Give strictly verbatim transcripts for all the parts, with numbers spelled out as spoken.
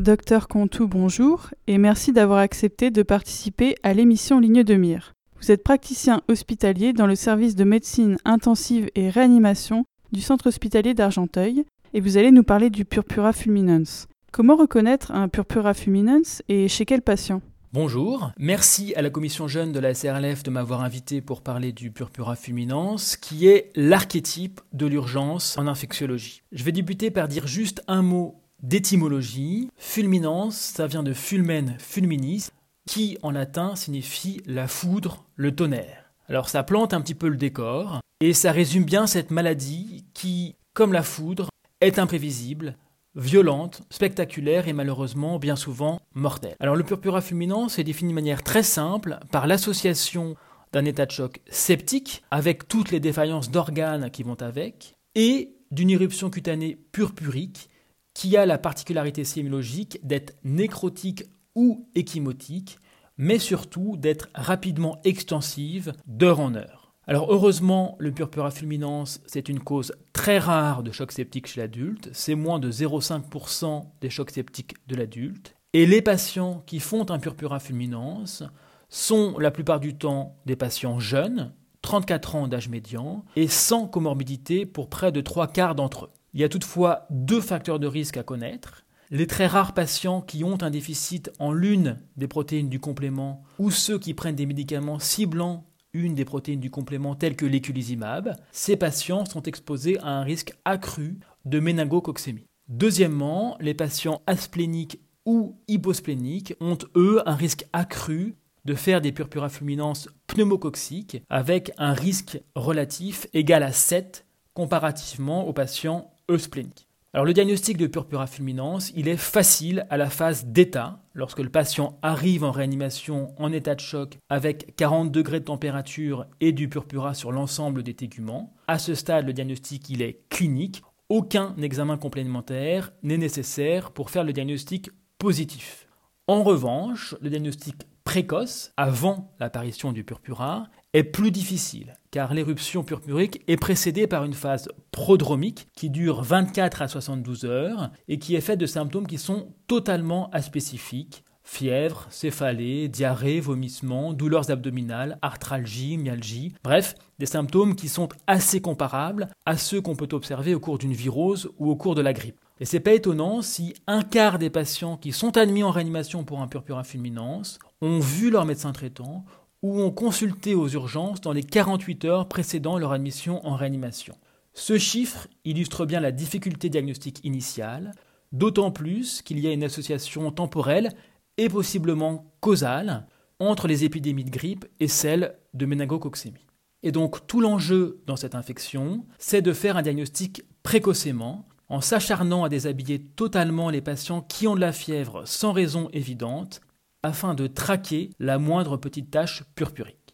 Docteur Contou, bonjour et merci d'avoir accepté de participer à l'émission Ligne de mire. Vous êtes praticien hospitalier dans le service de médecine intensive et réanimation du centre hospitalier d'Argenteuil et vous allez nous parler du purpura fulminans. Comment reconnaître un purpura fulminans et chez quel patient ? Bonjour, merci à la commission jeune de la S R L F de m'avoir invité pour parler du purpura fulminans, qui est l'archétype de l'urgence en infectiologie. Je vais débuter par dire juste un mot d'étymologie. Fulminans, ça vient de fulmen fulminis, qui en latin signifie la foudre, le tonnerre. Alors ça plante un petit peu le décor, et ça résume bien cette maladie qui, comme la foudre, est imprévisible, violente, spectaculaire et malheureusement bien souvent mortelle. Alors le purpura fulminans est défini de manière très simple par l'association d'un état de choc septique avec toutes les défaillances d'organes qui vont avec et d'une éruption cutanée purpurique qui a la particularité sémiologique d'être nécrotique ou échymotique mais surtout d'être rapidement extensive d'heure en heure. Alors heureusement, le purpura fulminans, c'est une cause très rare de choc septique chez l'adulte, c'est moins de zéro virgule cinq pour cent des chocs septiques de l'adulte, et les patients qui font un purpura fulminans sont la plupart du temps des patients jeunes, trente-quatre ans d'âge médian, et sans comorbidité pour près de trois quarts d'entre eux. Il y a toutefois deux facteurs de risque à connaître. Les très rares patients qui ont un déficit en l'une des protéines du complément ou ceux qui prennent des médicaments ciblant une des protéines du complément telles que l'éculizumab, ces patients sont exposés à un risque accru de méningococcémie. Deuxièmement, les patients aspléniques ou hypospléniques ont eux un risque accru de faire des purpura fulminans pneumococciques avec un risque relatif égal à sept comparativement aux patients euspléniques. Alors le diagnostic de purpura fulminans, il est facile à la phase d'état, lorsque le patient arrive en réanimation en état de choc avec quarante degrés de température et du purpura sur l'ensemble des téguments. À ce stade, le diagnostic il est clinique. Aucun examen complémentaire n'est nécessaire pour faire le diagnostic positif. En revanche, le diagnostic précoce, avant l'apparition du purpura, est plus difficile, car l'éruption purpurique est précédée par une phase prodromique qui dure vingt-quatre à soixante-douze heures et qui est faite de symptômes qui sont totalement aspécifiques. Fièvre, céphalée, diarrhée, vomissements, douleurs abdominales, arthralgie, myalgie, bref, des symptômes qui sont assez comparables à ceux qu'on peut observer au cours d'une virose ou au cours de la grippe. Et c'est pas étonnant si un quart des patients qui sont admis en réanimation pour un purpura fulminans ont vu leur médecin traitant ou ont consulté aux urgences dans les quarante-huit heures précédant leur admission en réanimation. Ce chiffre illustre bien la difficulté diagnostique initiale, d'autant plus qu'il y a une association temporelle et possiblement causale entre les épidémies de grippe et celles de méningococcémie. Et donc tout l'enjeu dans cette infection, c'est de faire un diagnostic précocement, en s'acharnant à déshabiller totalement les patients qui ont de la fièvre sans raison évidente, afin de traquer la moindre petite tache purpurique.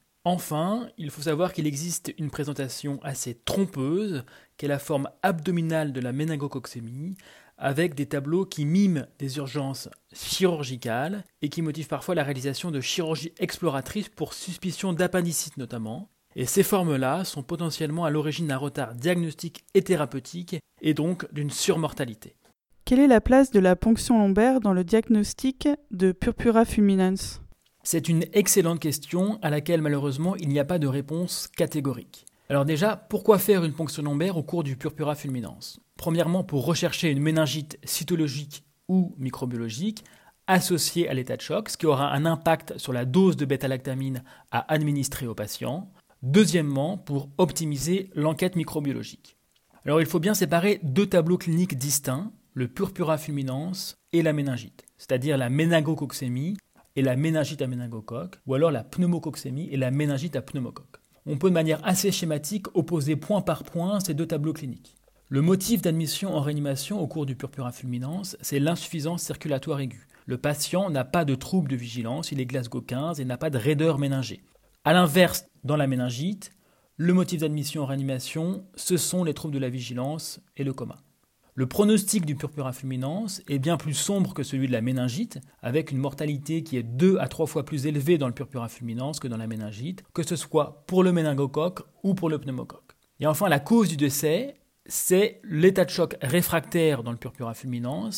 Enfin, il faut savoir qu'il existe une présentation assez trompeuse, qui est la forme abdominale de la méningococcémie, avec des tableaux qui miment des urgences chirurgicales et qui motivent parfois la réalisation de chirurgies exploratrices pour suspicion d'appendicite notamment. Et ces formes-là sont potentiellement à l'origine d'un retard diagnostique et thérapeutique et donc d'une surmortalité. Quelle est la place de la ponction lombaire dans le diagnostic de purpura fulminans ? C'est une excellente question à laquelle malheureusement il n'y a pas de réponse catégorique. Alors déjà, pourquoi faire une ponction lombaire au cours du purpura fulminans ? Premièrement, pour rechercher une méningite cytologique ou microbiologique associée à l'état de choc, ce qui aura un impact sur la dose de bêta-lactamine à administrer au patient. Deuxièmement, pour optimiser l'enquête microbiologique. Alors il faut bien séparer deux tableaux cliniques distincts, le purpura fulminans et la méningite, c'est-à-dire la méningococcémie et la méningite à méningocoque, ou alors la pneumococcémie et la méningite à pneumocoque. On peut de manière assez schématique opposer point par point ces deux tableaux cliniques. Le motif d'admission en réanimation au cours du purpura fulminans, c'est l'insuffisance circulatoire aiguë. Le patient n'a pas de trouble de vigilance, il est Glasgow quinze et n'a pas de raideur méningée. A l'inverse, dans la méningite, le motif d'admission en réanimation, ce sont les troubles de la vigilance et le coma. Le pronostic du purpura fulminans est bien plus sombre que celui de la méningite, avec une mortalité qui est deux à trois fois plus élevée dans le purpura fulminans que dans la méningite, que ce soit pour le méningocoque ou pour le pneumocoque. Et enfin, la cause du décès, c'est l'état de choc réfractaire dans le purpura fulminans,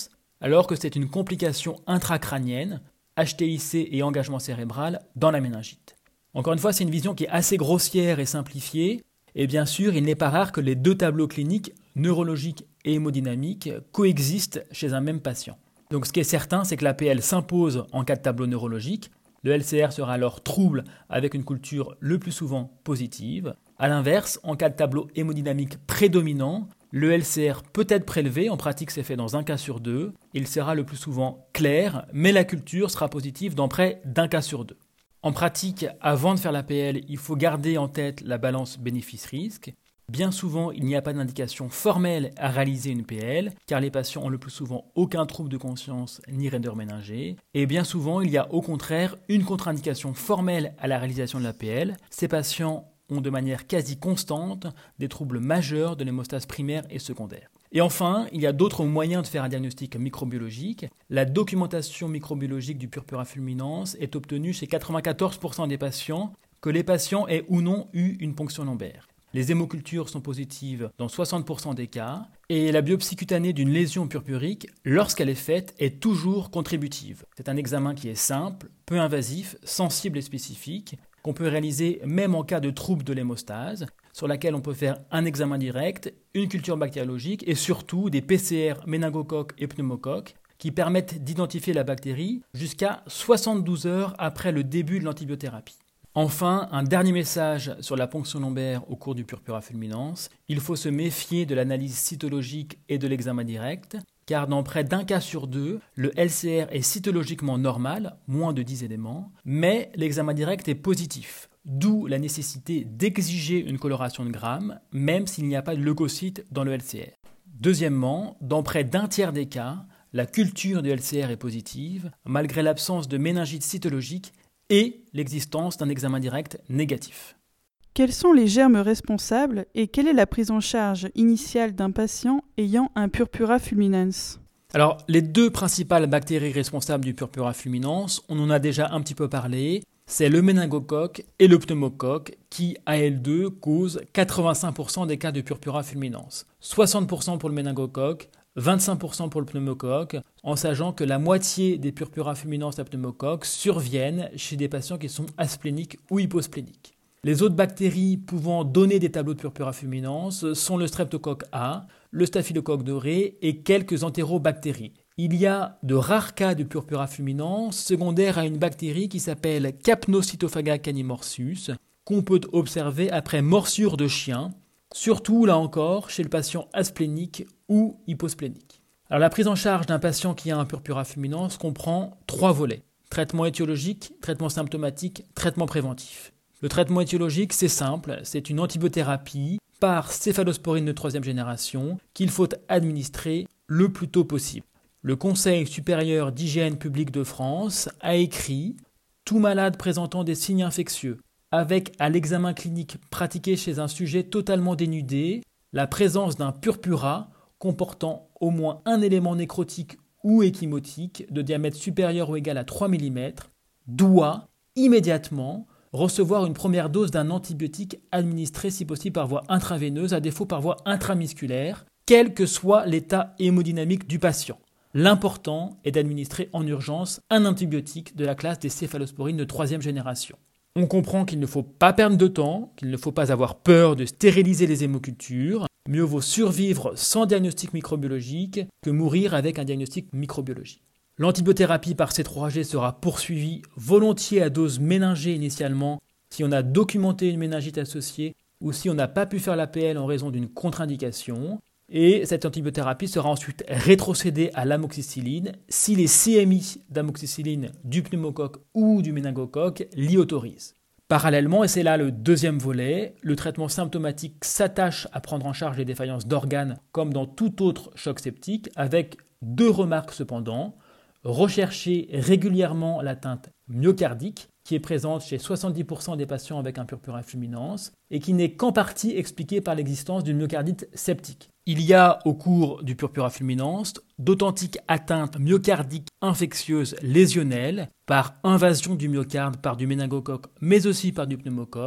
alors que c'est une complication intracrânienne, H T I C et engagement cérébral dans la méningite. Encore une fois, c'est une vision qui est assez grossière et simplifiée, et bien sûr, il n'est pas rare que les deux tableaux cliniques, neurologiques et hémodynamiques, coexistent chez un même patient. Donc ce qui est certain, c'est que l'A P L s'impose en cas de tableau neurologique. Le L C R sera alors trouble avec une culture le plus souvent positive. A l'inverse, en cas de tableau hémodynamique prédominant, le L C R peut être prélevé, en pratique c'est fait dans un cas sur deux. Il sera le plus souvent clair, mais la culture sera positive dans près d'un cas sur deux. En pratique, avant de faire l'A P L, il faut garder en tête la balance bénéfice-risque. Bien souvent, il n'y a pas d'indication formelle à réaliser une P L, car les patients ont le plus souvent aucun trouble de conscience ni raideur méningée. Et bien souvent, il y a au contraire une contre-indication formelle à la réalisation de la P L. Ces patients ont de manière quasi constante des troubles majeurs de l'hémostase primaire et secondaire. Et enfin, il y a d'autres moyens de faire un diagnostic microbiologique. La documentation microbiologique du purpura fulminans est obtenue chez quatre-vingt-quatorze pour cent des patients, que les patients aient ou non eu une ponction lombaire. Les hémocultures sont positives dans soixante pour cent des cas, et la biopsie cutanée d'une lésion purpurique, lorsqu'elle est faite, est toujours contributive. C'est un examen qui est simple, peu invasif, sensible et spécifique, qu'on peut réaliser même en cas de trouble de l'hémostase, sur laquelle on peut faire un examen direct, une culture bactériologique et surtout des P C R méningocoques et pneumocoques qui permettent d'identifier la bactérie jusqu'à soixante-douze heures après le début de l'antibiothérapie. Enfin, un dernier message sur la ponction lombaire au cours du purpura fulminans. Il faut se méfier de l'analyse cytologique et de l'examen direct, car dans près d'un cas sur deux, le L C R est cytologiquement normal, moins de dix éléments, mais l'examen direct est positif, d'où la nécessité d'exiger une coloration de Gram, même s'il n'y a pas de leucocytes dans le L C R. Deuxièmement, dans près d'un tiers des cas, la culture du L C R est positive, malgré l'absence de méningite cytologique et l'existence d'un examen direct négatif. Quels sont les germes responsables et quelle est la prise en charge initiale d'un patient ayant un purpura fulminans ? Alors, les deux principales bactéries responsables du purpura fulminans, on en a déjà un petit peu parlé, c'est le méningocoque et le pneumocoque qui, à elles deux, causent quatre-vingt-cinq pour cent des cas de purpura fulminans. soixante pour cent pour le méningocoque, vingt-cinq pour cent pour le pneumocoque, en sachant que la moitié des purpura fulminans à pneumocoque surviennent chez des patients qui sont aspléniques ou hypospléniques. Les autres bactéries pouvant donner des tableaux de purpura fulminans sont le streptocoque A, le staphylocoque doré et quelques entérobactéries. Il y a de rares cas de purpura fulminans secondaires à une bactérie qui s'appelle Capnocytophaga canimorsus, qu'on peut observer après morsure de chien, surtout là encore chez le patient asplénique ou hyposplénique. Alors la prise en charge d'un patient qui a un purpura fulminans comprend trois volets: traitement étiologique, traitement symptomatique, traitement préventif. Le traitement étiologique, c'est simple, c'est une antibiothérapie par céphalosporine de troisième génération qu'il faut administrer le plus tôt possible. Le Conseil supérieur d'hygiène publique de France a écrit « Tout malade présentant des signes infectieux, avec à l'examen clinique pratiqué chez un sujet totalement dénudé, la présence d'un purpura comportant au moins un élément nécrotique ou échymotique de diamètre supérieur ou égal à trois millimètres doit immédiatement recevoir une première dose d'un antibiotique administré si possible par voie intraveineuse, à défaut par voie intramusculaire, quel que soit l'état hémodynamique du patient. L'important est d'administrer en urgence un antibiotique de la classe des céphalosporines de troisième génération. On comprend qu'il ne faut pas perdre de temps, qu'il ne faut pas avoir peur de stériliser les hémocultures. Mieux vaut survivre sans diagnostic microbiologique que mourir avec un diagnostic microbiologique. L'antibiothérapie par C trois G sera poursuivie volontiers à dose méningée initialement si on a documenté une méningite associée ou si on n'a pas pu faire l'A P L en raison d'une contre-indication. Et cette antibiothérapie sera ensuite rétrocédée à l'amoxicilline si les C M I d'amoxicilline du pneumocoque ou du méningocoque l'y autorisent. Parallèlement, et c'est là le deuxième volet, le traitement symptomatique s'attache à prendre en charge les défaillances d'organes comme dans tout autre choc septique, avec deux remarques cependant. Rechercher régulièrement l'atteinte myocardique, qui est présente chez soixante-dix pour cent des patients avec un purpura fulminans et qui n'est qu'en partie expliquée par l'existence d'une myocardite septique. Il y a au cours du purpura fulminans d'authentiques atteintes myocardiques infectieuses lésionnelles par invasion du myocarde par du méningocoque mais aussi par du pneumocoque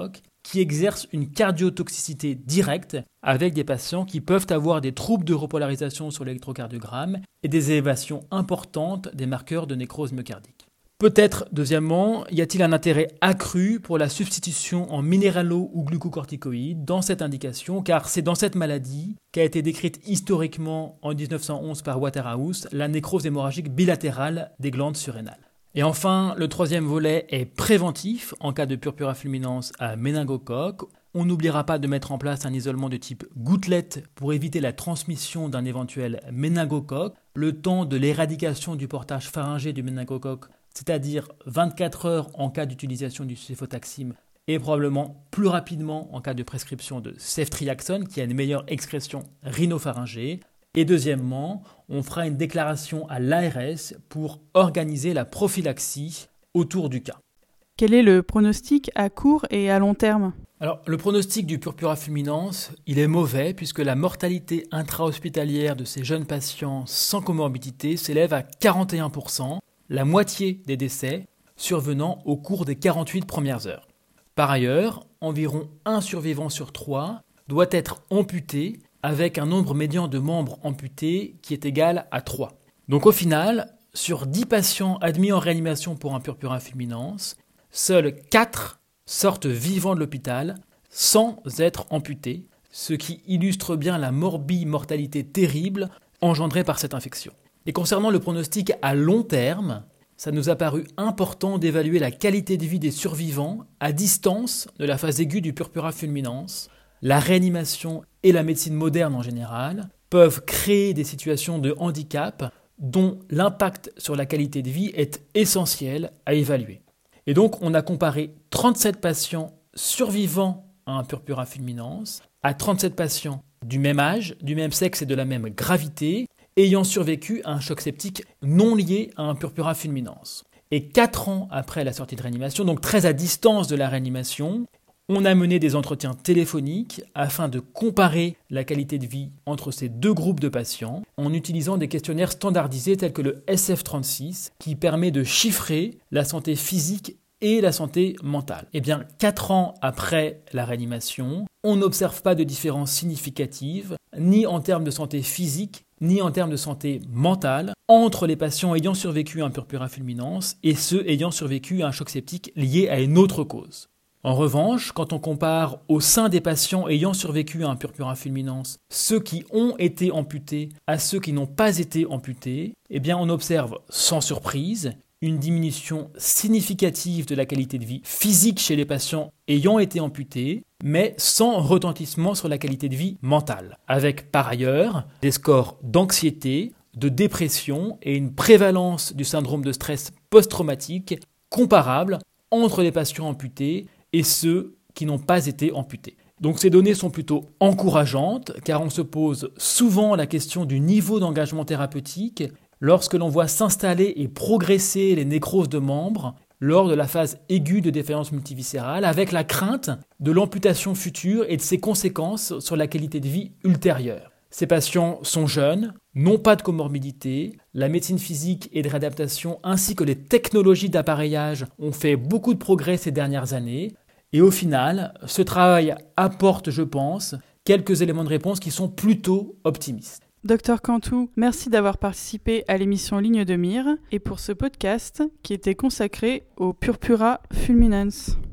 qui exerce une cardiotoxicité directe avec des patients qui peuvent avoir des troubles de repolarisation sur l'électrocardiogramme et des élévations importantes des marqueurs de nécrose myocardique. Peut-être, deuxièmement, y a-t-il un intérêt accru pour la substitution en minéralo- ou glucocorticoïdes dans cette indication, car c'est dans cette maladie qu'a été décrite historiquement en dix-neuf cent onze par Waterhouse la nécrose hémorragique bilatérale des glandes surrénales. Et enfin, le troisième volet est préventif en cas de purpura fulminans à méningocoque. On n'oubliera pas de mettre en place un isolement de type gouttelette pour éviter la transmission d'un éventuel méningocoque, le temps de l'éradication du portage pharyngé du méningocoque, c'est-à-dire vingt-quatre heures en cas d'utilisation du céfotaxime et probablement plus rapidement en cas de prescription de ceftriaxone qui a une meilleure excrétion rhinopharyngée. Et deuxièmement, on fera une déclaration à l'A R S pour organiser la prophylaxie autour du cas. Quel est le pronostic à court et à long terme ? Alors, le pronostic du purpura fulminans, il est mauvais puisque la mortalité intra-hospitalière de ces jeunes patients sans comorbidité s'élève à quarante et un pour cent, la moitié des décès survenant au cours des quarante-huit premières heures. Par ailleurs, environ un survivant sur trois doit être amputé avec un nombre médian de membres amputés qui est égal à trois. Donc au final, sur dix patients admis en réanimation pour un purpura fulminans, seuls quatre sortent vivants de l'hôpital sans être amputés, ce qui illustre bien la morbimortalité terrible engendrée par cette infection. Et concernant le pronostic à long terme, ça nous a paru important d'évaluer la qualité de vie des survivants à distance de la phase aiguë du purpura fulminans. La réanimation et la médecine moderne en général peuvent créer des situations de handicap dont l'impact sur la qualité de vie est essentiel à évaluer. Et donc on a comparé trente-sept patients survivants à un purpura fulminans à trente-sept patients du même âge, du même sexe et de la même gravité, ayant survécu à un choc septique non lié à un purpura fulminans. Et quatre ans après la sortie de réanimation, donc très à distance de la réanimation, on a mené des entretiens téléphoniques afin de comparer la qualité de vie entre ces deux groupes de patients en utilisant des questionnaires standardisés tels que le S F trente-six qui permet de chiffrer la santé physique et la santé mentale. Eh bien, quatre ans après la réanimation, on n'observe pas de différence significative, ni en termes de santé physique, ni en termes de santé mentale, entre les patients ayant survécu à un purpura fulminans et ceux ayant survécu à un choc septique lié à une autre cause. En revanche, quand on compare au sein des patients ayant survécu à un purpura fulminans ceux qui ont été amputés à ceux qui n'ont pas été amputés, eh bien on observe sans surprise une diminution significative de la qualité de vie physique chez les patients ayant été amputés, mais sans retentissement sur la qualité de vie mentale, avec par ailleurs des scores d'anxiété, de dépression et une prévalence du syndrome de stress post-traumatique comparable entre les patients amputés et ceux qui n'ont pas été amputés. Donc ces données sont plutôt encourageantes car on se pose souvent la question du niveau d'engagement thérapeutique lorsque l'on voit s'installer et progresser les nécroses de membres lors de la phase aiguë de défaillance multiviscérale avec la crainte de l'amputation future et de ses conséquences sur la qualité de vie ultérieure. Ces patients sont jeunes, n'ont pas de comorbidité, la médecine physique et de réadaptation ainsi que les technologies d'appareillage ont fait beaucoup de progrès ces dernières années et au final, ce travail apporte, je pense, quelques éléments de réponse qui sont plutôt optimistes. Docteur Cantou, merci d'avoir participé à l'émission Ligne de mire et pour ce podcast qui était consacré au purpura fulminans.